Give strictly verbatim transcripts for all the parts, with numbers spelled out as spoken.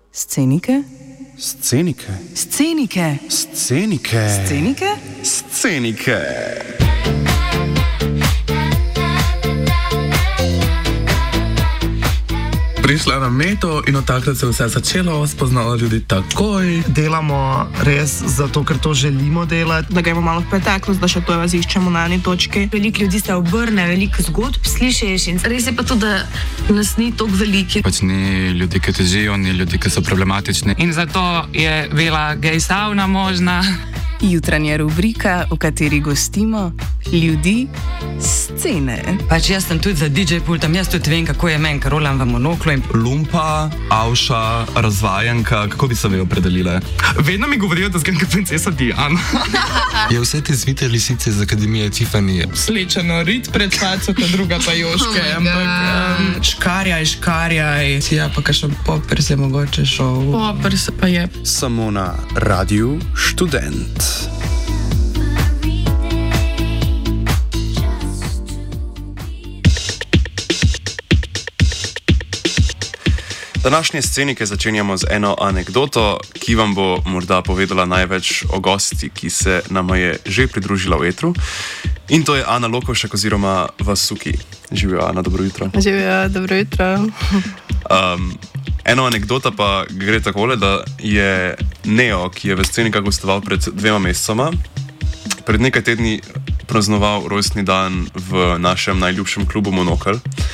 Scenike? Scenike? Scenike? Scenike? Scenike? Scenike? Prišla na Meto in od takrat se je vse začelo, spoznala ljudi takoj. Delamo res zato, ker to želimo delati. Da gremo malo v preteklost, da še to raziščemo na eni točki. Veliko ljudi se obrne, veliko zgodb slišiš in res je pa to, da nas ni toliko veliki. Pač ni ljudi, ki težijo, ni ljudi, ki so problematični. In zato je bila gej sauna možna. Jutranja rubrika, v kateri gostimo ljudi scene. Pač jaz sem tudi za D J pultom, jaz tudi vem, kako je meni, ker rolam v monoklu. In... Lumpa, avša, razvajanka, kako bi se ve opredelile? Vedno mi govorijo, da zgledam kot princesa Diana. Je vse te zvite lisice iz Akademije Tiffany. Slečeno rit pred faco, ta druga pa Joške. Oh ampak um, škarjaj, škarjaj. Ja, pa kakšen popers je mogoče šel. Popers pa je. Samo na Radiu Študent. Današnje scenike začenjamo z eno anekdoto, ki vam bo morda povedala največ o gosti, ki se nama je že pridružila v etru. In to je Ana Lokovšek oziroma Vasuki. Živijo, Ana, dobro jutro. Živijo, dobro jutro. Um, eno anekdota pa gre takole, da je Neo, ki je v scenikah gostoval pred dvema mesecoma, pred nekaj tedni praznoval rojstni dan v našem najljubšem klubu Monokl.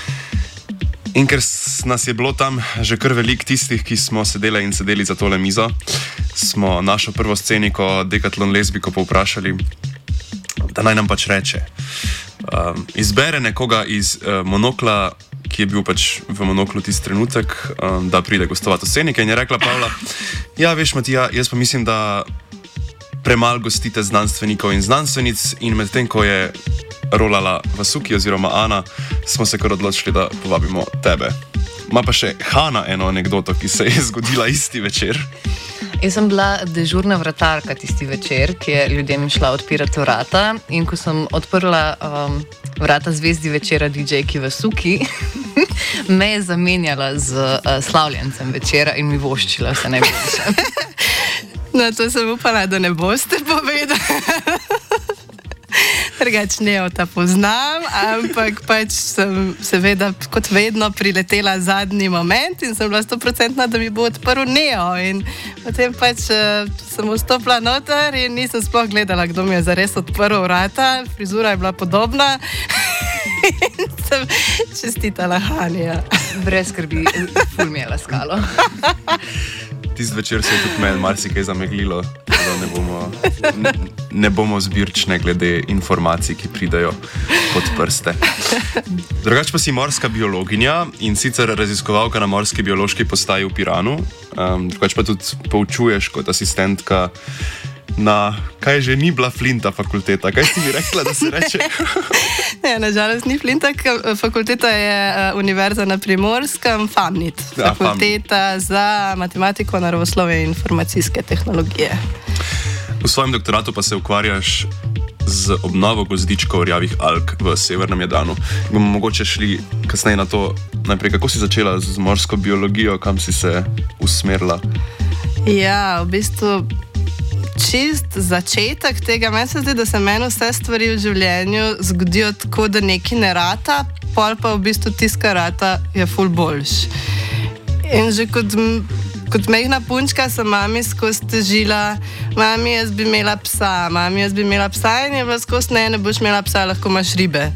In ker nas je bilo tam že kar veliko tistih, ki smo sedeli in sedeli za tole mizo, smo našo prvo sceniko, Decathlon Lesbiko, povprašali, da naj nam pač reče. Um, izbere nekoga iz uh, Monokla, ki je bil pač v Monoklu tisti trenutek, um, da pride gostovati v scenike. In je rekla Pavla, ja, veš, Matija, jaz pa mislim, da premalo gostite znanstvenikov in znanstvenic, in medtem, ko je rolala Vasuki oziroma Ana, smo se kar odločili, da povabimo tebe. Ma pa še Hana eno anekdoto, ki se je zgodila isti večer. Jaz sem bila dežurna vratarka tisti večer, ki je ljudem šla odpirati vrata, in ko sem odprla um, vrata zvezdi večera D J-ki Vasuki, me je zamenjala z uh, slavljencem večera in mi voščila vse najboljše. No, to sem upala, da ne boste povedali. Drugač ne o ta poznam, ampak pač sem seveda kot vedno priletela zadnji moment in sem bila sto procentna, da mi bo odprl Neo. In potem pač uh, sem vstopila noter in nisem sploh gledala, kdo mi je zares odprl vrata. Frizura je bila podobna in sem čestitala Hanija. Brez skrbi, ful mi je laskalo. Tist večer se je tudi meni marsikaj zameglilo, da ne bomo, ne, ne bomo zbirčne glede informacij, ki pridajo pod prste. Drugač pa si morska biologinja in sicer raziskovalka na morski biološki postaji v Piranu. Um, drugač pa tudi poučuješ kot asistentka na, kaj že ni bila Flinta fakulteta. Kaj si mi rekla, da se reče? Ne, nažalost ni Flinta, fakulteta je uh, Univerza na Primorskem, FAMNIT, fakulteta ja, za matematiko, naravoslovje in informacijske tehnologije. V svojem doktoratu pa se ukvarjaš z obnovo gozdičkov rjavih alg v severnem Jadranu. Bomo mogoče šli kasneje na to, najprej, kako si začela z morsko biologijo, kam si se usmerila? Ja, v bistvu čist začetek tega, meni se zdi, da se meni vse stvari v življenju zgodijo tako, da nekaj ne rata, pol pa v bistvu tiska rata je ful boljš. In že kot, kot mehna punčka sem mami skozi težila, mami, jaz bi imela psa, mami, jaz bi imela psa, in je bila skozi, ne, ne boš imela psa, lahko imaš ribe.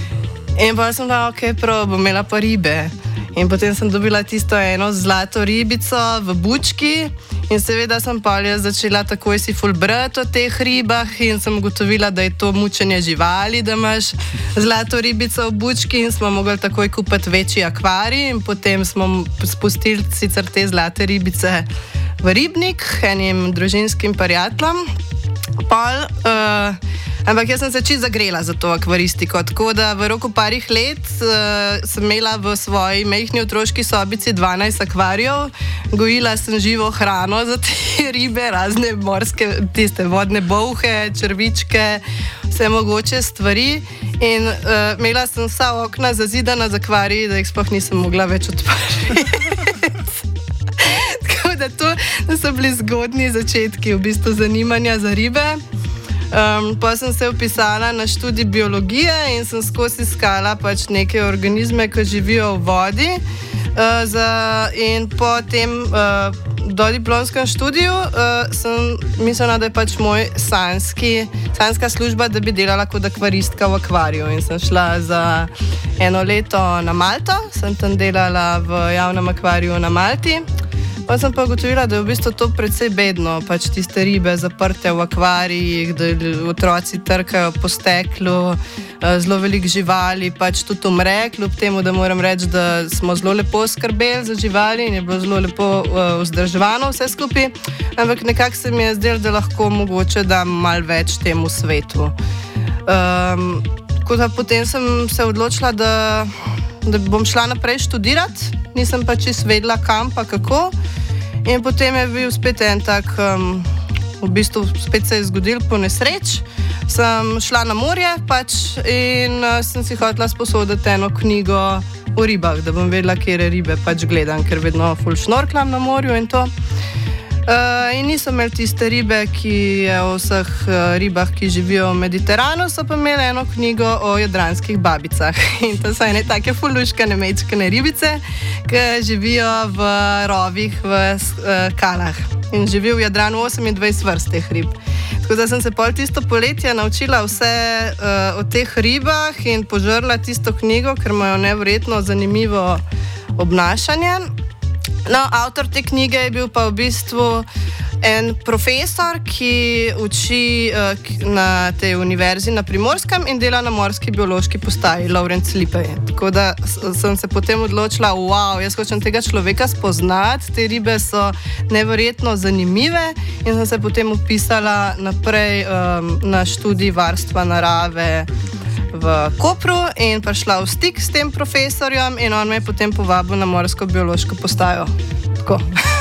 In pa sem bila, ok, prav, bom imela pa ribe. In potem sem dobila tisto eno zlato ribico v bučki in seveda sem pa začela takoj si ful brati o teh ribah in sem ugotovila, da je to mučenje živali, da imaš zlato ribico v bučki, in smo mogli takoj kupiti večji akvarij in potem smo spustili sicer te zlate ribice v ribnik enim družinskim prijateljem. Pol, uh, ampak jaz sem se čisto zagrela za to akvaristiko, tako da v roku parih let uh, sem imela v svoji majhni otroški sobici dvanajst akvarijev, gojila sem živo hrano za te ribe, razne morske, tiste vodne bolhe, črvičke, vse mogoče stvari, in uh, imela sem vsa okna zazidana z akvariji, da jih sploh nisem mogla več odpreti. da, to, da so bili zgodnji začetki v bistvu zanimanja za ribe. Um, pa sem se vpisala na študij biologije in sem skozi iskala pač neke organizme, ki živijo v vodi. Uh, za, in po tem uh, dodiplomskem študiju uh, sem mislila, da je pač moj sanski, sanska služba, da bi delala kot akvaristka v akvariju. In sem šla za eno leto na Malto, sem tam delala v javnem akvariju na Malti. Pa sem pa ugotovila, da je v bistvu to precej bedno, pač tiste ribe zaprte v akvarijih, da otroci trkajo po steklu, zelo veliko živali, pač tudi umre, kljub temu, da moram reči, da smo zelo lepo skrbeli za živali in je bilo zelo lepo uh, vzdrževano vse skupaj, ampak nekako se mi je zdelo, da lahko mogoče dam malo več temu svetu. Um, da potem sem se odločila, da, da bom šla naprej študirati, nisem pa čisto vedela kam pa kako. In potem je bil spet en tak, um, v bistvu spet se je zgodil po nesreč. Sem šla na morje pač in uh, sem si hotela sposoditi eno knjigo o ribah, da bom vedela, kje ribe pač gledam, ker vedno ful šnorklam na morju in to. Uh, in niso imeli tiste ribe, ki je o vseh uh, ribah, ki živijo v Mediteranu, so pa imeli eno knjigo o jadranskih babicah. In to so ene take fuluškane mečkane ribice, ki živijo v rovih, v uh, kalah. In živijo v Jadranu osemindvajset vrst teh rib. Tako da sem se pol tisto poletje naučila vse uh, o teh ribah in požrla tisto knjigo, ker imajo neverjetno zanimivo obnašanje. No, avtor te knjige je bil pa v bistvu en profesor, ki uči uh, na tej univerzi na Primorskem in dela na morski biološki postaji, Lovrenc Lipej. Tako da sem se potem odločila, wow, jaz hočem tega človeka spoznati, te ribe so neverjetno zanimive in sem se potem upisala naprej um, na študij varstva narave v Kopru in prišla v stik s tem profesorjem in on me je potem povabil na morsko biološko postajo. Tako.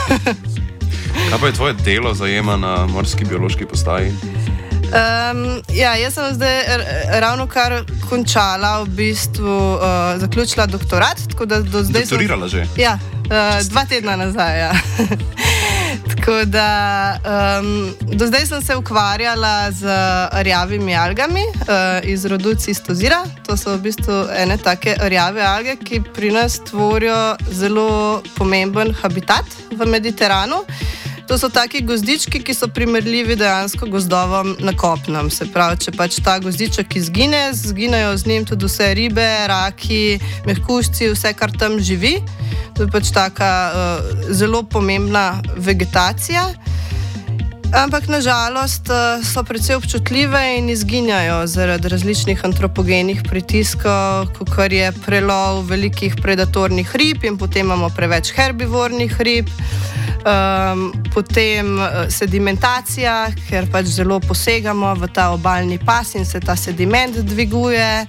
Kaj pa je tvoje delo zajema na morski biološki postaji? Um, ja, jaz sem zdaj ravno kar končala, v bistvu uh, zaključila doktorat. Tako da do zdaj Doktorirala sem, že? Ja, uh, dva tedna nazaj, ja. Tako da um, do zdaj sem se ukvarjala z rjavimi algami uh, iz rodu Cystozira. To so v bistvu ene take rjave alge, ki pri nas tvorijo zelo pomemben habitat v Mediteranu. To so taki gozdički, ki so primerljivi dejansko gozdovom na kopnem. Se pravi, če pač ta gozdiček izgine, zginejo z njim tudi vse ribe, raki, mehkužci, vse, kar tam živi. To je pač taka uh, zelo pomembna vegetacija. Ampak nažalost uh, so precej občutljive in izginjajo zaradi različnih antropogenih pritiskov, kot je prelov velikih predatornih rib in potem imamo preveč herbivornih rib. Um, potem uh, sedimentacija, ker pač zelo posegamo v ta obalni pas in se ta sediment dviguje.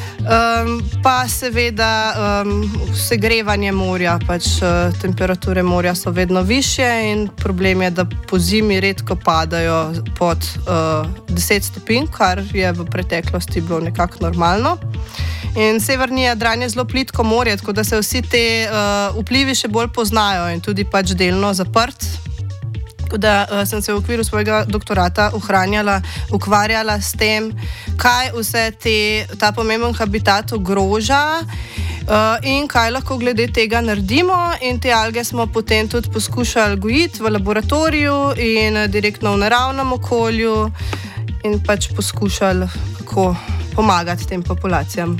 Um, pa seveda um, segrevanje morja, pač uh, temperature morja so vedno višje in problem je, da po zimi redko padajo pod uh, deset stopinj, kar je v preteklosti bilo nekako normalno. In severni Jadran je zelo plitko morje, tako da se vsi te uh, vplivi še bolj poznajo in tudi pač delno zaprt. Tako da uh, sem se v okviru svojega doktorata ohranjala, ukvarjala s tem, kaj vse te, ta pomemben habitat ogroža uh, in kaj lahko glede tega naredimo. In te alge smo potem tudi poskušali gojiti v laboratoriju in direktno v naravnem okolju in pač poskušali kako pomagati tem populacijam.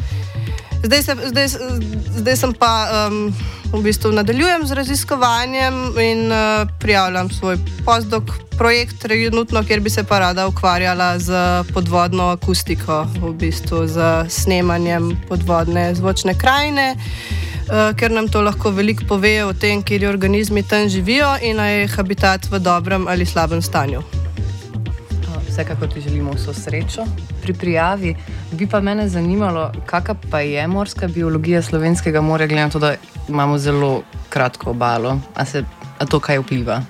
Zdaj, se, zdaj, zdaj sem pa um, v bistvu nadaljujem z raziskovanjem in uh, prijavljam svoj postdoc projekt trenutno, kjer bi se pa rada ukvarjala z podvodno akustiko, v bistvu z snemanjem podvodne zvočne krajine, uh, ker nam to lahko veliko pove o tem, kjer organizmi tam živijo in je habitat v dobrem ali slabem stanju. Vsekakor ti želimo vso srečo pri prijavi. Bi pa mene zanimalo, kakšna pa je morska biologija slovenskega morja, glede na to, da imamo zelo kratko obalo. A, se, a to kaj vpliva?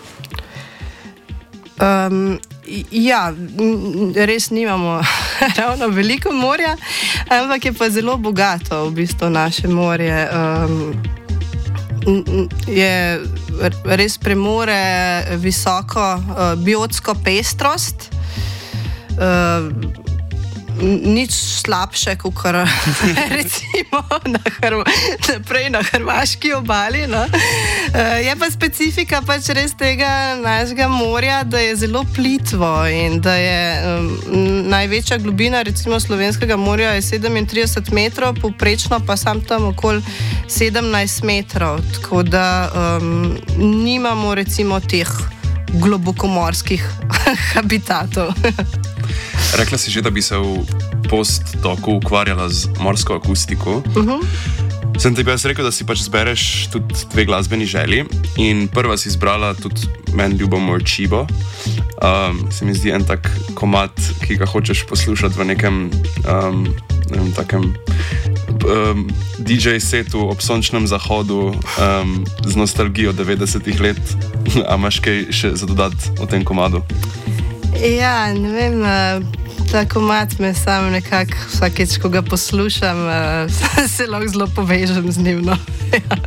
Um, ja, res nimamo ravno veliko morja, ampak je pa zelo bogato v bistvu naše morje. Um, je res premore visoko uh, biotsko pestrost. Uh, Nič slabše, kot recimo na, Hrv naprej na hrvaški obali. No? Je pa specifika pač res tega našega morja, da je zelo plitvo in da je um, največja globina recimo slovenskega morja je sedemintrideset metrov, povprečno pa sam tam okoli sedemnajst metrov. Tako da um, nimamo recimo teh globokomorskih habitatov. Rekla si že, da bi se v postdoku ukvarjala z morsko akustiko. Uh-huh. Sem tebi jaz rekel, da si pač zbereš tudi dve glasbeni želji in prva si izbrala tudi meni ljubo Morčibo. Um, se mi zdi en tak komad, ki ga hočeš poslušati v nekem, um, ne vem, takem um, D J setu ob sončnem zahodu um, z nostalgijo devetdesetih let. A imaš kaj še za dodati o tem komadu? Ja, ne vem, ta komad me sam nekako vsakeč, ko ga poslušam, se lahko zelo povežem z njim. No. Ja.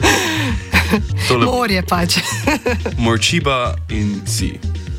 Morje pač. Morčiba in si.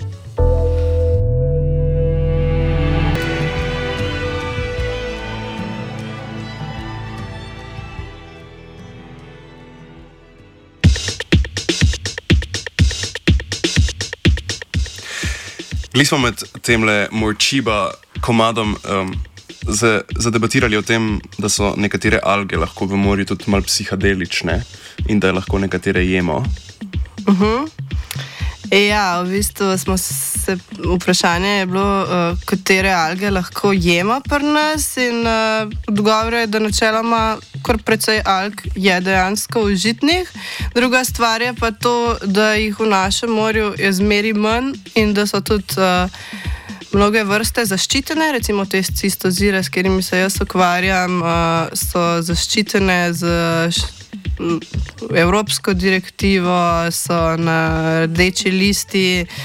Gli smo med temle Morčiba komadom um, zadebatirali o tem, da so nekatere alge lahko v morju tudi malo psihadelične in da je lahko nekatere jemo. Uh-huh. Ja, v bistvu smo se, vprašanje je bilo, uh, katere alge lahko jemo pri nas in uh, odgovor je, da načeloma kar precej alg je dejansko užitnih. Druga stvar je pa to, da jih v našem morju je zmeri manj in da so tudi uh, mnoge vrste zaščitene, recimo te cistozire, s katerimi se jaz ukvarjam, uh, so zaščitene z evropsko direktivo, so na rdeči listi,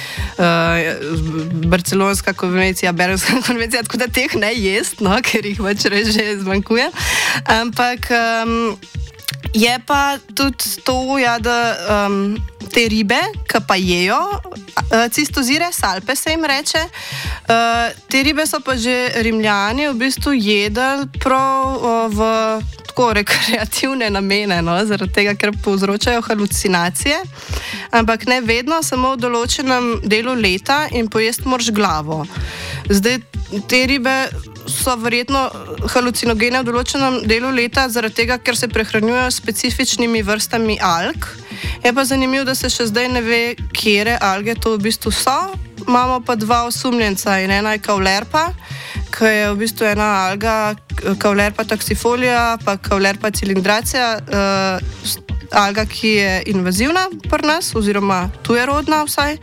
uh, Barcelonska konvencija, Berlinska konvencija, tako da teh ne jest, no, ker jih več res že zmanjkuje. Ampak um, je pa tudi to, ja, da um, te ribe, ki pa jejo uh, cistozire, salpe se jim reče, uh, te ribe so pa že Rimljani v bistvu jedli prav uh, v tako rekreativne namene, no, zaradi tega, ker povzročajo halucinacije, ampak ne vedno, samo v določenem delu leta in pojesti moraš glavo. Zdaj, te ribe so verjetno halucinogene v določenem delu leta, zaradi tega, ker se prehranjujejo s specifičnimi vrstami alg. Je pa zanimivo, da se še zdaj ne ve, kjere alge to v bistvu so. Imamo pa dva osumljenca in ena je Caulerpa, ki je v bistvu ena alga, Caulerpa taxifolia, pa Caulerpa cilindracija, uh, alga, ki je invazivna pri nas, oziroma tujerodna vsaj.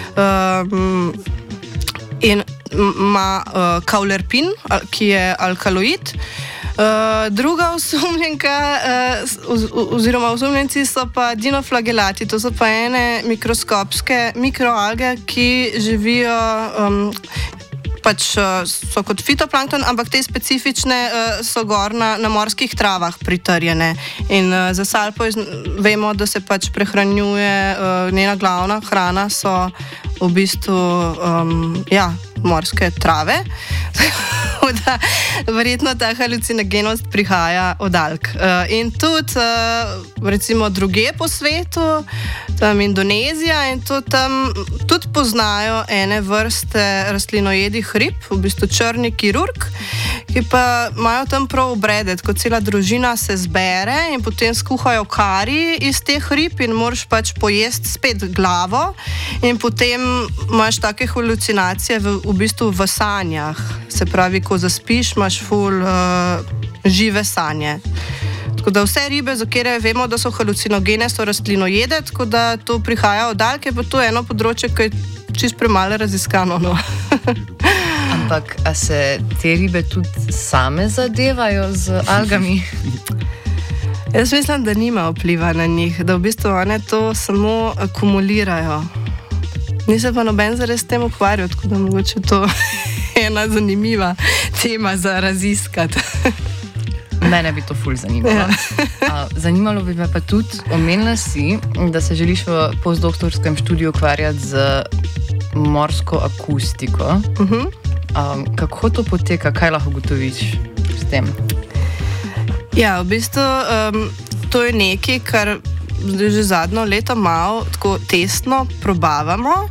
Um, in ima uh, Caulerpin, ki je alkaloid. Uh, druga osumljenka, uh, oziroma osumljenci so pa dinoflagelati, to so pa ene mikroskopske mikroalge, ki živijo, um, pač uh, so kot fitoplankton, ampak te specifične uh, so gor na, na morskih travah pritrjene. In uh, za salpo iz, vemo, da se pač prehranjuje, uh, njena glavna hrana so v bistvu um, ja, morske trave. Da, verjetno ta halucinogenost prihaja od alg. Uh, in tudi, uh, recimo, druge po svetu, tam Indonezija in to tam tudi poznajo ene vrste rastlinojedih rib, v bistvu črni kirurg, ki pa imajo tam prav obrede, ko cela družina se zbere in potem skuhajo kari iz teh rib in moraš pač pojesti spet glavo in potem imaš take halucinacije v, v bistvu v sanjah. Se pravi, ko zaspiš, imaš ful uh, žive sanje. Tako da vse ribe, za katere vemo, da so halucinogene, so rastlinojede, tako da to prihaja od alg, je pa to eno področje, ki je čist premalo raziskano. No. Ampak, a se te ribe tudi same zadevajo z algami? Jaz mislim, da nima vpliva na njih, da v bistvu one to samo akumulirajo. Nisem pa noben zares s tem ukvarjal, tako da mogoče to ena zanimiva tema za raziskati. Mene bi to ful zanimalo. Uh, zanimalo bi me pa tudi, omenila si, da se želiš v postdoktorskem študiju ukvarjati z morsko akustiko. Uh-huh. Um, kako to poteka, kaj lahko ugotoviš s tem? Ja, v bistvu um, to je nekaj, kar zdaj že zadnjo leto malo tako testno probavamo.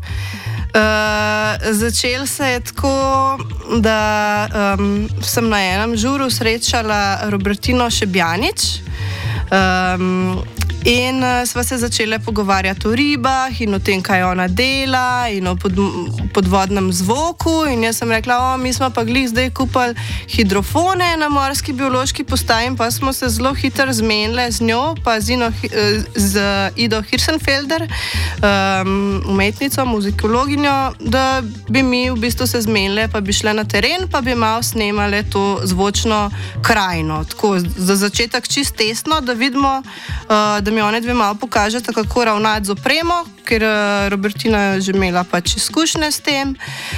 Uh, začel se je tako, da um, sem na enem žuru srečala Robertino Šebjanič um, in uh, sva se začele pogovarjati o ribah in o tem, kaj ona dela in o pod, podvodnem zvoku in jaz sem rekla, o, mi smo pa glih zdaj kupali hidrofone na morski biološki postaji in pa smo se zelo hitro zmenile z njo, pa z, Ino, z Ido Hirsenfelder, um, umetnico, muzikologinjo, da bi mi v bistvu se zmenile, pa bi šle na teren, pa bi malo snemale to zvočno krajino. Tako, za začetek čist testno, da vidimo, uh, da mi one dve malo pokažete, kako ravnati z opremo, ker uh, Robertina je že imela pač izkušnje s tem.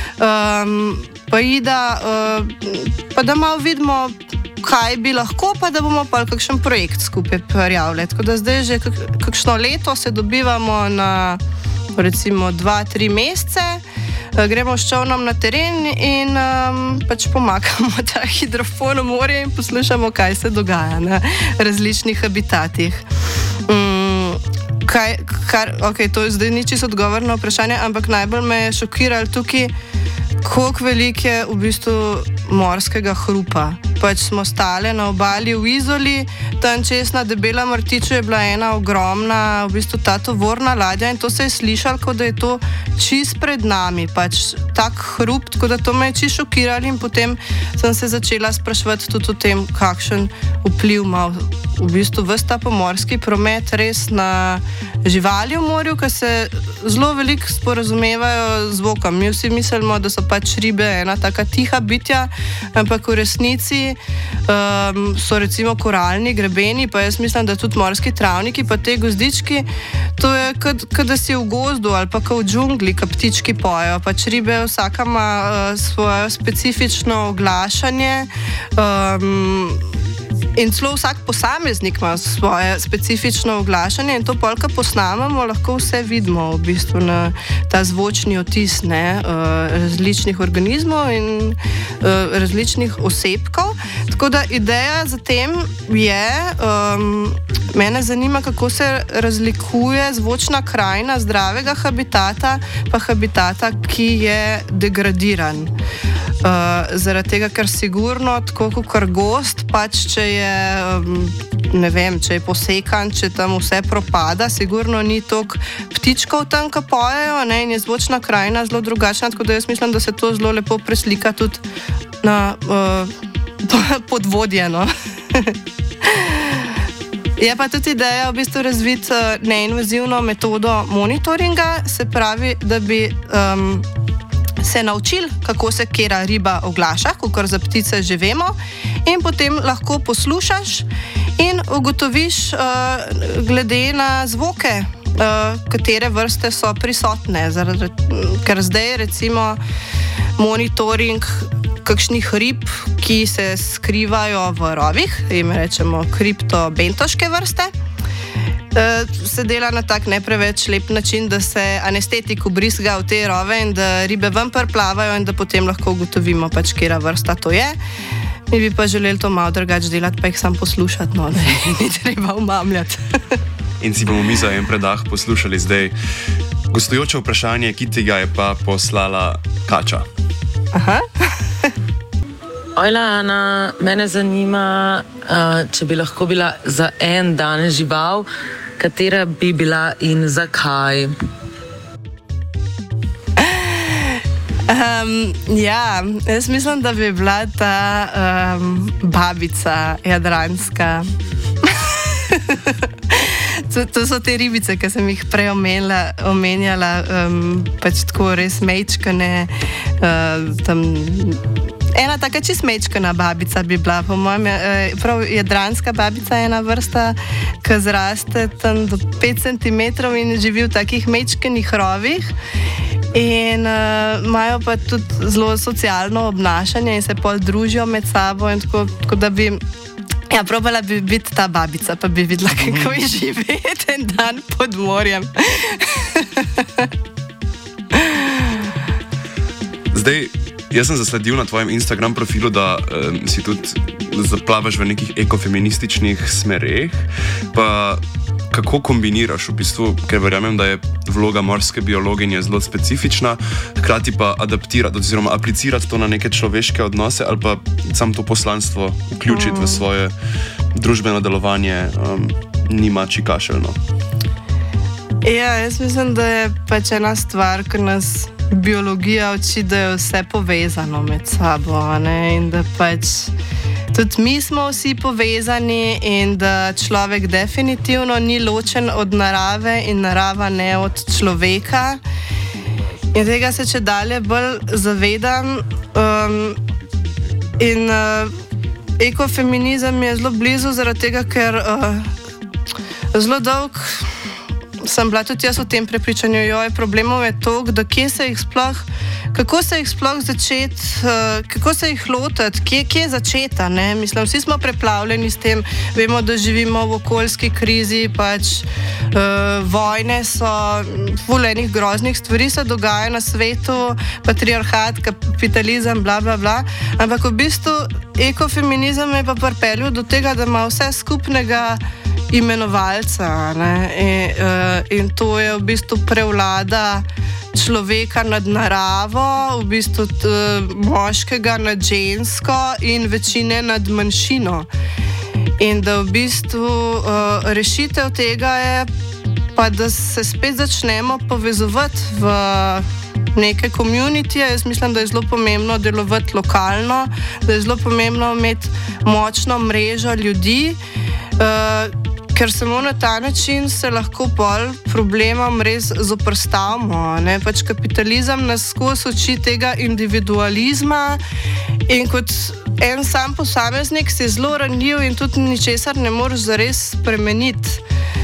Um, pa Ida, uh, pa da malo vidimo, kaj bi lahko, pa da bomo pa kakšen projekt skupaj prijavili. Tako da zdaj že kak, kakšno leto se dobivamo na recimo dva, tri mesece, gremo s čovnom na teren in um, pač pomakamo ta hidrofon v morje in poslušamo, kaj se dogaja na različnih habitatih. Um, kaj, kar, okay, to je zdaj ni čisto odgovor na vprašanje, ampak najbolj me je šokiralo tukaj, koliko velik je v bistvu morskega hrupa. Pač smo stale na obali v Izoli, tam čez na Debelem rtiču je bila ena ogromna, v bistvu ta tovorna ladja in to se je slišalo, kot da je to čist pred nami, pač tak hrup, tako da to me je čist šokiralo in potem sem se začela spraševati tudi o tem, kakšen vpliv ima v bistvu ves ta pomorski promet res na živali v morju, ki se zelo veliko sporazumevajo z zvokom. Mi vsi mislimo, da so pač ribe ena taka tiha bitja, ampak v resnici um, so recimo koralni grebeni, pa jaz mislim, da tudi morski travniki, pa te gozdički, to je kot da si v gozdu ali pa kot v džungli, ko ptički pojejo. Pač ribe vsaka ima uh, svoje specifično oglašanje, um, in celo vsak posameznik ima svoje specifično oglašanje in to polka posnamemo, lahko vse vidimo v bistvu na ta zvočni otis, ne, različnih organizmov in različnih osebkov. Tako da ideja za tem je, um, mene zanima, kako se razlikuje zvočna krajina zdravega habitata pa habitata, ki je degradiran. Uh, zaradi tega, ker sigurno, tako kot gost, pač če je, um, ne vem, če je posekan, če tam vse propada, sigurno ni toliko ptičkov tam, ki pojejo, ne, in je zvočna krajina zelo drugačna, tako da jaz mislim, da se to zelo lepo preslika tudi na uh, podvodje, no. Je pa tudi ideja v bistvu razviti uh, neinvazivno metodo monitoringa, se pravi, da bi um, se naučili, kako se kera riba oglaša, kakor za ptice že vemo, in potem lahko poslušaš in ugotoviš uh, glede na zvoke, uh, katere vrste so prisotne. Zaradi, ker zdaj recimo monitoring kakšnih rib, ki se skrivajo v rovih, jim rečemo kriptobentoške vrste, se dela na tak ne preveč lep način, da se anestetik ubrizga v te rove in da ribe ven prplavajo in da potem lahko ugotovimo pač, kera vrsta to je. Mi bi pa želeli to malo drugače delati, pa jih sam poslušati, no, da ni treba umamljati. In si bomo mi za en predah poslušali zdaj gostujoče vprašanje, ki tega je pa poslala Kača. Aha. Ojla, Ana, mene zanima, uh, če bi lahko bila za en dan žival, katera bi bila in zakaj? Um, ja, jaz mislim, da bi bila ta um, babica jadranska. To, to so te ribice, ki sem jih prej omenjala, omenjala um, pač tako res mečkane, uh, tam... Ena taka čist mečkana babica bi bila, po mojem, prav jadranska babica je ena vrsta, ki zraste tam do pet centimetrov in živi v takih mečkanih rovih in uh, imajo pa tudi zelo socialno obnašanje in se pol družijo med sabo in tako, tako da bi Ja, probala bi biti ta babica, pa bi videla, kako je živeti en dan pod morjem. Zdaj, jaz sem zasledil na tvojem Instagram profilu, da um, si tudi zaplavaš v nekih ekofeminističnih smereh. Pa kako kombiniraš v bistvu, ker verjamem, da je vloga morske biologinje zelo specifična, hkrati pa adaptirati oziroma aplicirati to na neke človeške odnose ali pa sam to poslanstvo vključiti mm. v svoje družbeno delovanje, um, nima čikašeljno. Ja, jaz mislim, da je pač ena stvar, ker nas biologija uči, da je vse povezano med sabo, ne? In da pač tudi mi smo vsi povezani in da človek definitivno ni ločen od narave in narava ne od človeka. In tega se če dalje bolj zavedam. Um, in uh, ekofeminizem je zelo blizu zaradi tega, ker uh, zelo dolg sem bila tudi jaz v tem prepričanju, joj, problemov je toliko, da kje se jih sploh, kako se jih sploh začeti, uh, kako se jih lotiti, kje, kje začeta, ne? Mislim, vsi smo preplavljeni s tem, vemo, da živimo v okoljski krizi, pač uh, vojne so, ful enih groznih stvari se dogaja na svetu, patriarhat, kapitalizem, bla, bla, bla, ampak v bistvu ekofeminizem je pa pripeljal do tega, da ima vse skupnega imenovalca, ne? In, uh, in to je v bistvu prevlada človeka nad naravo, v bistvu t, moškega nad žensko in večine nad manjšino. In da v bistvu uh, rešitev tega je pa, da se spet začnemo povezovati v neke komunitije. Jaz mislim, da je zelo pomembno delovati lokalno, da je zelo pomembno imeti močno mrežo ljudi, uh, ker samo na ta način se lahko pol problemom res zoprstavimo. Ne? Pač kapitalizem nas skozi uči tega individualizma in kot en sam posameznik si zelo ranljiv in tudi ničesar ne moreš zares spremeniti.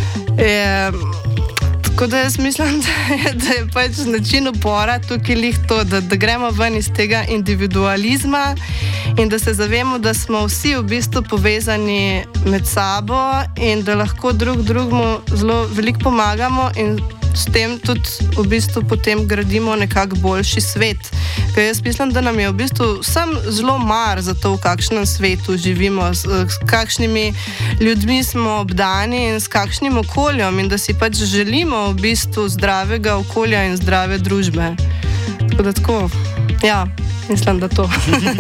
Je, tako da jaz mislim, da je, da je pač način upora tukaj lih to, da, da gremo ven iz tega individualizma in da se zavemo, da smo vsi v bistvu povezani med sabo in da lahko drug drugemu zelo veliko pomagamo in s tem tudi v bistvu potem gradimo nekak boljši svet. Ker jaz mislim, da nam je v bistvu vsem zelo mar za to, v kakšnem svetu živimo, s, s kakšnimi ljudmi smo obdani in s kakšnim okoljem in da si pač želimo v bistvu zdravega okolja in zdrave družbe. Tako da tako, ja, mislim, da to.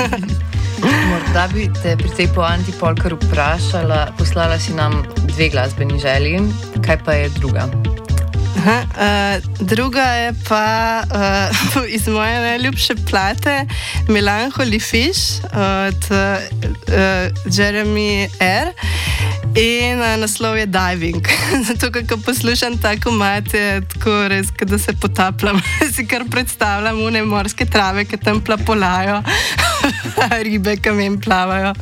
Morda bi te pri tej poanti polkar vprašala, poslala si nam dve glasbeni želji, kaj pa je druga? Aha, uh, druga je pa uh, iz moje najljubše plate Melancholy Fish od uh, Jeremy R. In uh, naslov je Diving. Zato, kako poslušam ta komad, je tako res, da se potapljam. Si kar predstavljam une morske trave, ki tam plapolajo, ribe, ki mem plavajo.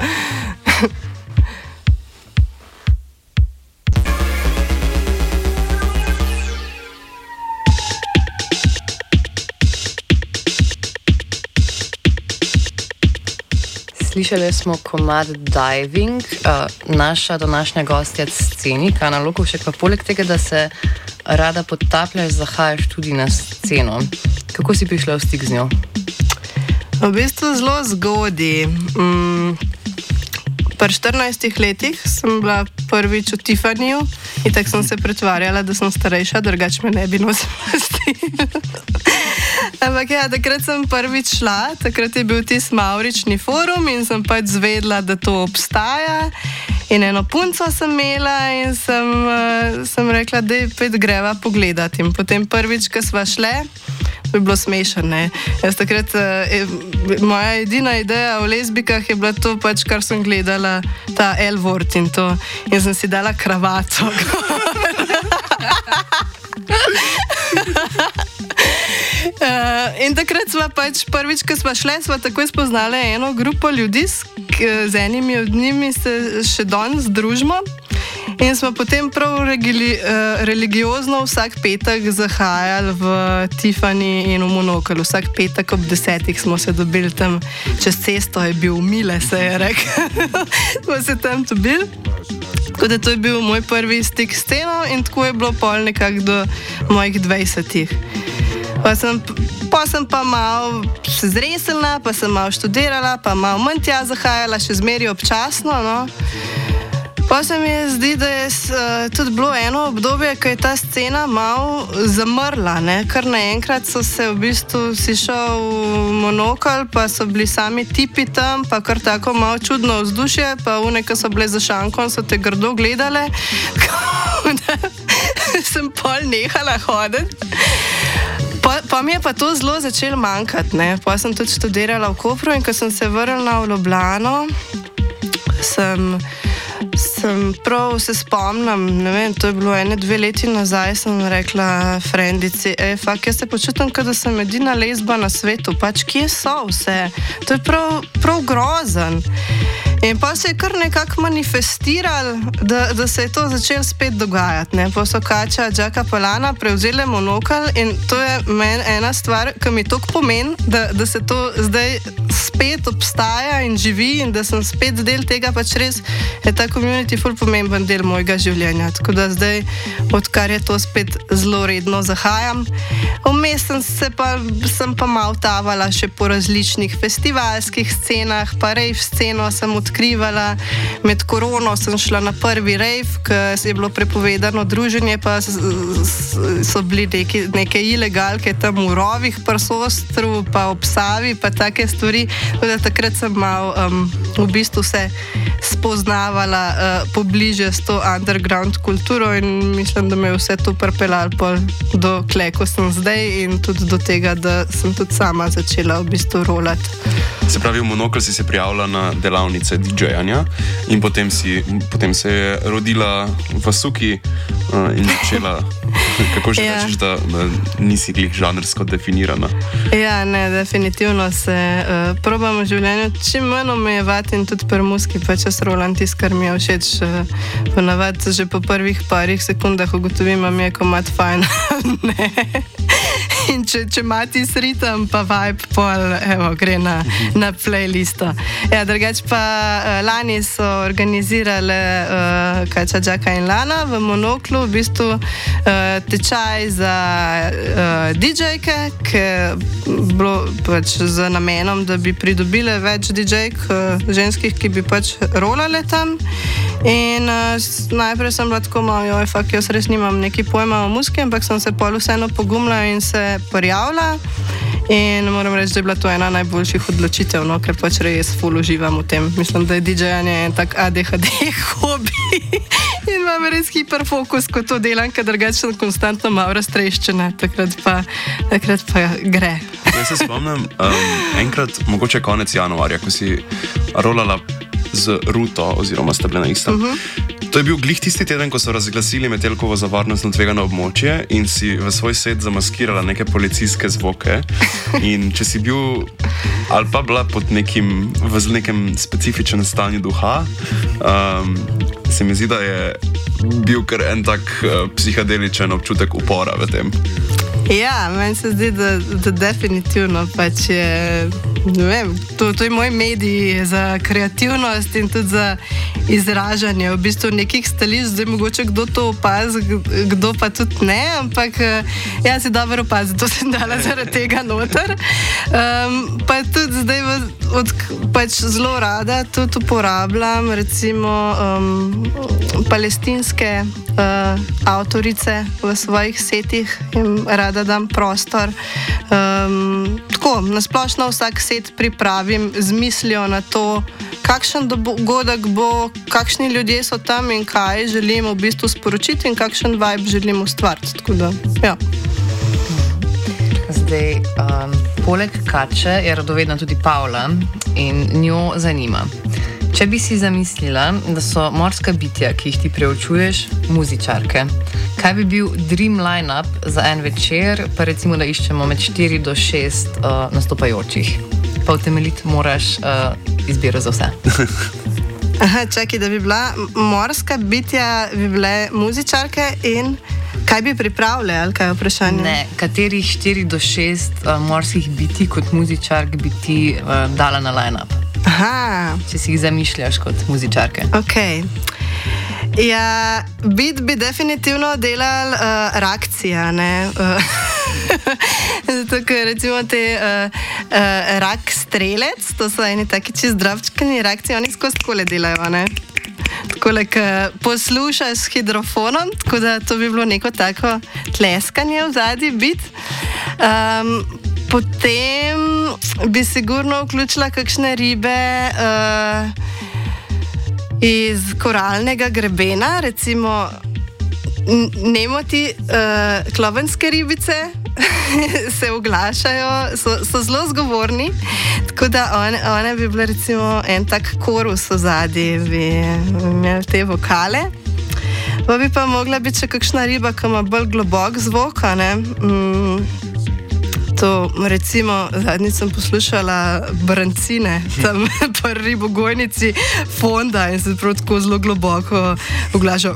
Slišali smo komad Diving, uh, naša današnja gostja scenika Ana Lokovšek, pa poleg tega, da se rada potapljaš, zahajaš tudi na sceno. Kako si prišla v stik z njo? V bistvu zelo zgodaj. Mm, pri štirinajstih letih sem bila prvič v Tiffanyju in tako sem se pretvarjala, da sem starejša, drugače me ne bi nosila stil. Ampak ja, takrat sem prvič šla, takrat je bil tisti Mavrični forum in sem pač zvedla, da to obstaja. In eno punco sem imela in sem, uh, sem rekla, da je pet greva pogledati. In potem prvič, ko sva šle, to je bilo smešno, ne. Jaz takrat, uh, moja edina ideja o lezbikah je bila to pač, kar sem gledala, ta L-word in to. In sem si dala kravato. Uh, in takrat smo pač prvič, ko smo šli, smo takoj spoznali eno grupo ljudi, z, z enimi od njimi se še danes družimo. In smo potem prav regili, uh, religiozno vsak petek zahajali v Tiffany in v Monokl. Vsak petek ob desetih smo se dobili tam čez cesto, je bil Mile, se je rekel. Smo se tam dobili. Tako da to je bil moj prvi stik s sceno in tako je bilo pol nekako do mojih dvajsetih. Pa sem, pa sem pa malo se zresnila, pa sem malo študirala, pa malo manj tja zahajala, še zmeri občasno, no. Pa se mi je zdi, da je uh, tudi bilo eno obdobje, ko je ta scena malo zamrla, ne? Kar naenkrat so se v bistvu si šel v Monokl, pa so bili sami tipi tam, pa kar tako malo čudno vzdušje, pa une, ko so bile za šankom, so te grdo gledale, da sem pol nehala hoditi. Pa, pa mi je pa to zelo začelo manjkati, ne? Pa sem tudi študirala v Kopru in ko sem se vrnila v Ljubljano, sem... sem prav se spomnim, ne vem, to je bilo ene, dve leti nazaj, sem rekla frendici, ej, fak, jaz se počutim, kot da sem edina lezba na svetu, pač kje so vse? To je prav, prav grozen. In pa se je kar nekako manifestiralo, da, da se je to začelo spet dogajati, ne. Pa so Kača, Džaka Palana prevzeli Monokl in to je meni ena stvar, ki mi toliko pomeni, da, da se to zdaj spet obstaja in živi in da sem spet del tega, pač res je ta community ful pomemben del mojega življenja. Tako da zdaj, odkar je to spet zelo redno zahajam, vmes sem se pa, sem pa malo tavala še po različnih festivalskih scenah, pa rave sceno sem odkrivala. Med korono sem šla na prvi rave, ker je bilo prepovedano druženje, pa so bili neki, neke ilegalke tam v rovih, pa Sostru, pa ob Savi, pa take stvari. Da takrat sem malo um, v bistvu se spoznavala uh, pobliže s to underground kulturo in mislim, da me je vse to pripeljalo pol do kle, ko sem zdaj in tudi do tega, da sem tudi sama začela v bistvu rolati. Se pravi, v Monokl si se prijavila na delavnice didžejanja in potem, si, potem se je rodila v Suki uh, in začela, kako že ja. rečeš, da nisi glih žanrsko definirana. Ja, ne, definitivno se uh, probam v življenju čim manj omejevati in tudi pri muski, pa čas rolam tisto, kar mi je všeč. Uh, ponavadi že po prvih parih sekundah ugotovim, a mi je komad fajn. Ne. In če, če ima ti ritem, pa vibe, pol, evo, gre na, na playlisto. Ja, drugač pa uh, lani so organizirale uh, Kača, Džaka in Lana v Monoklu v bistvu uh, tečaj za uh, didžejke, ki bilo pač z namenom, da bi pridobile več didžejk uh, ženskih, ki bi pač rolale tam. In uh, najprej sem bila tako malo, joj, fak, jaz res nimam neki pojma o muski, ampak sem se pol vseeno pogumila in se prijavila. In moram reči, da je bila to ena najboljših odločitev, no, ker pač res ful uživam v tem. Mislim, da je didžejanje en tak A D H D hobi in imam res hiperfokus, ko to delam, ker drugače sem konstantno malo raztreščena, takrat pa, takrat pa gre. Jaz se spomnim, um, enkrat, mogoče konec januarja, ko si rolala z Ruto, oziroma sta bile na istem. Uh-huh. To je bil glih tisti teden, ko so razglasili Metelkovo za varnostno tvegano območje in si v svoj set zamaskirala neke policijske zvoke. In če si bil ali pa bila pod nekim, v nekem specifičnem stanju duha, um, se mi zdi, da je bil kar en tak uh, psihadeličen občutek upora v tem. Ja, meni se zdi, da, da definitivno pač je, ne vem, to, to je moj medij za kreativnost in tudi za izražanje v bistvu nekih stališč, zdaj mogoče kdo to opazi, kdo pa tudi ne, ampak ja, si dobro opazi, to sem dala zaradi tega noter. Um, pa tudi zdaj v, od, pač zelo rada tudi uporabljam recimo um, palestinske uh, avtorice v svojih setih in rada dam prostor. Um, tako, nasplošno vsak set pripravim z mislijo na to, kakšen dogodek bo, kakšni ljudje so tam in kaj želim v bistvu sporočiti in kakšen vibe želim ustvariti. Tako da, ja. Zdaj, um, poleg Kače je radovedna tudi Pavla in njo zanima. Če bi si zamislila, da so morska bitja, ki jih ti preučuješ, muzičarke, kaj bi bil dream line-up za en večer, pa recimo, da iščemo med štiri do šest uh, nastopajočih? Pa utemeljiti moraš uh, izbiro za vse. Aha, čakaj, da bi bila morska bitja, bi bile muzičarke in kaj bi pripravljali, ali kaj je vprašanje? Ne, katerih štiri do šest uh, morskih biti kot muzičark bi ti uh, dala na line-up? Aha. Če si jih zamišljaš kot muzičarke. Ok. Ja, bit bi definitivno delal uh, reakcija, ne? Uh, zato, ker recimo te uh, uh, rak strelec, to so eni taki čist zdravčkani reakcije, oni skozi takole delajo, ne? Takole, ko poslušaš s hidrofonom, tako da to bi bilo neko tako tleskanje v zadnji bit. Um, potem bi sigurno vključila kakšne ribe uh, iz koralnega grebena, recimo nemoti uh, klovenske ribice se oglašajo, so, so zelo zgovorni, tako da one, one bi bile recimo en tak korus v zadnji, bi imeli te vokale. Pa bi pa mogla biti še kakšna riba, ki ima bolj globok zvok, ne? Mm, to recimo, zadnjič sem poslušala brancine, tam pri ribogojnici fonda in se prav tako zelo globoko oglaša.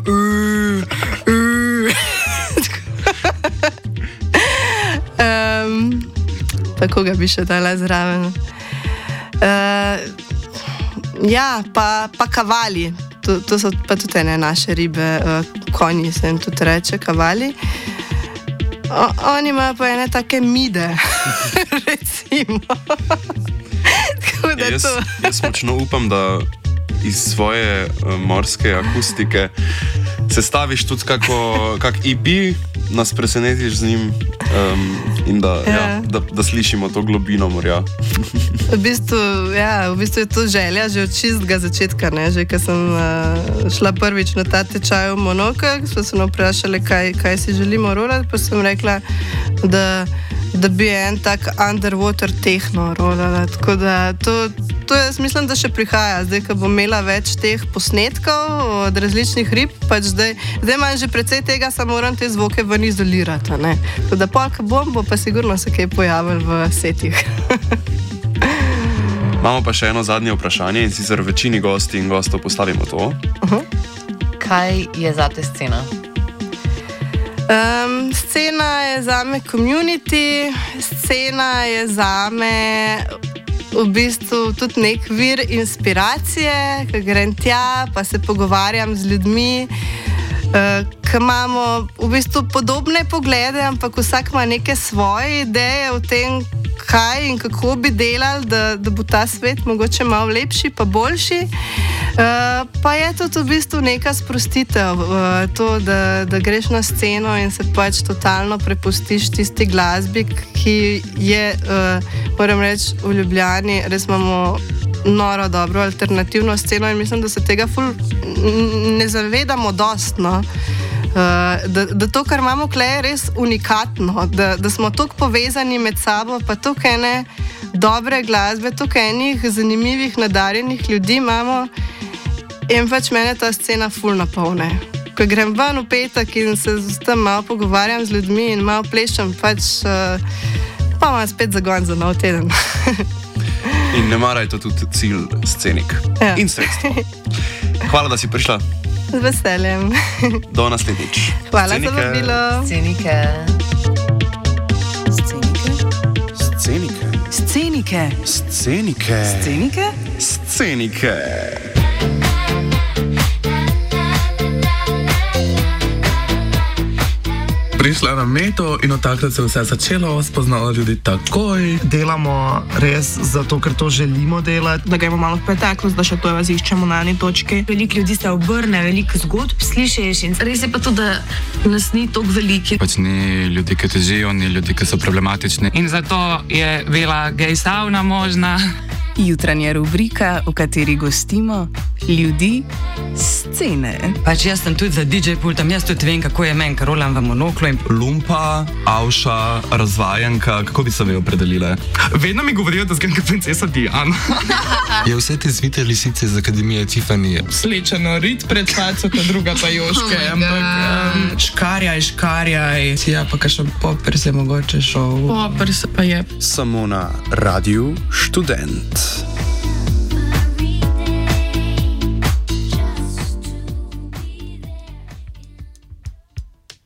Um, tako ga bi še dala zraven. Uh, ja, pa, pa kavali. To, to so pa tudi ene naše ribe, uh, konji se jim tudi reče, kavali. O, oni imajo pa ene take mide, recimo. Tako da jaz, to... jaz močno upam, da iz svoje uh, morske akustike sestaviš tudi kako kak E P, nas presenetiš z njim um, in da, ja. Ja, da, da slišimo to globino morja. V bistvu, ja, v bistvu je to želja že od čistega začetka, ne? Že ko sem uh, šla prvič na ta tečaj v Monokah, smo se vprašali, kaj, kaj si želimo rolati, pa sem rekla, da, da bi en tak underwater techno rolala. Tako da to, to jaz mislim, da še prihaja. Zdaj, ko bom imela več teh posnetkov od različnih rib, pač zdaj, zdaj imam že precej tega, samo moram te zvoke ven izolirati, ne? Tako da polk bom, bo pa sigurno se kaj pojavil v setih. Imamo pa še eno zadnje vprašanje in sicer večini gosti in gostov postavimo to. Uh-huh. Kaj je zate scena? Um, scena je zame community, scena je zame v bistvu tudi nek vir inspiracije, ko grem tja, pa se pogovarjam z ljudmi, uh, ki imamo v bistvu podobne poglede, ampak vsak ima neke svoje ideje o tem, kaj in kako bi delali, da, da bo ta svet mogoče malo lepši pa boljši. Uh, pa je to v bistvu neka sprostitev, uh, to, da, da greš na sceno in se pač totalno prepustiš tisti glasbi, ki je, uh, moram reči, v Ljubljani res imamo noro dobro alternativno sceno in mislim, da se tega ful ne zavedamo dost, no. Uh, da, da to, kar imamo tukaj, je res unikatno, da, da smo toliko povezani med sabo, pa toliko ene dobre glasbe, toliko enih zanimivih, nadarjenih ljudi imamo in pač mene ta scena ful napolne. Ko grem ven v petek in se tam malo pogovarjam z ljudmi in malo plešem, pač uh, pa imam spet zagon za nov teden. In ne mara je to tudi cilj scenik. Ja. In sredstvo. Hvala, da si prišla. Z veseljem. Do naslednjič. Hvala za vabilo. Scenike. Scenike. Scenike. Scenike. Scenike. Scenike. Scenike. Prišla na meto in od takrat se vse začelo, spoznala ljudi takoj. Delamo res zato, ker to želimo delati. Da gremo malo v preteklost, da še to raziščemo na eni točki. Veliko ljudi se obrne, veliko zgodb slišiš in res je pa to, da nas ni toliko veliki. Pač ni ljudi, ki težijo, ni ljudi, ki so problematični. In zato je bila gej savna možna. Jutranja rubrika, v kateri gostimo ljudi scene. Pač jaz sem tudi za D J pultom, jaz tudi vem, kako je meni, ker rolam v monoklu. In... Lumpa, avša, razvajanka, kako bi se ve opredelile? Vedno mi govorijo, da zgledam kot princesa Diana. Je vse te zvite lisice iz Akademije Tiffany. Slečeno rit pred faco, kot druga pa joške. Oh ampak um, škarjaj, škarjaj. Ja, pa kakšen popers je mogoče šel. Popers pa je. Samo na Radiu Študent.